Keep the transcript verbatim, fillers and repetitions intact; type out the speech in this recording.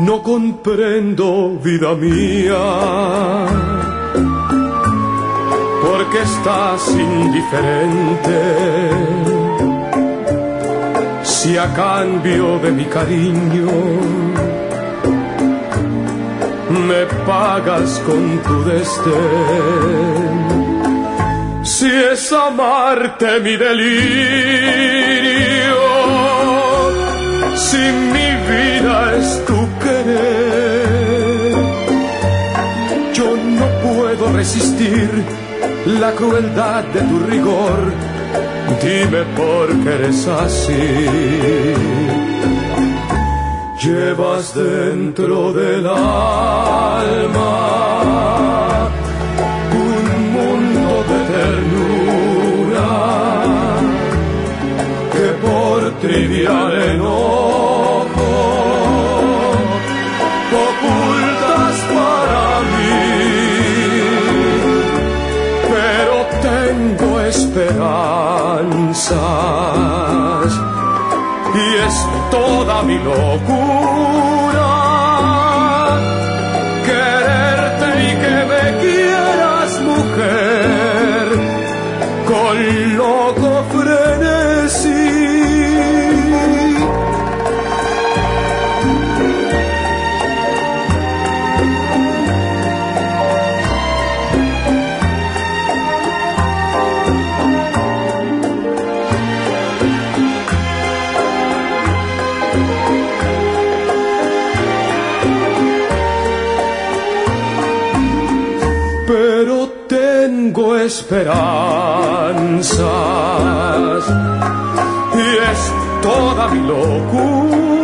No comprendo, vida mía, por qué estás indiferente. Si a cambio de mi cariño me pagas con tu desdén. Si es amarte mi delirio, si mi vida es tu querer, yo no puedo resistir la crueldad de tu rigor. Dime por qué eres así. Llevas dentro del alma un mundo de ternura que por trivial enojo ocultas para mí, pero tengo esperanzas y es toda mi locura quererte y que me quieras, mujer, con loco frenesí. Pero tengo esperanzas y es toda mi locura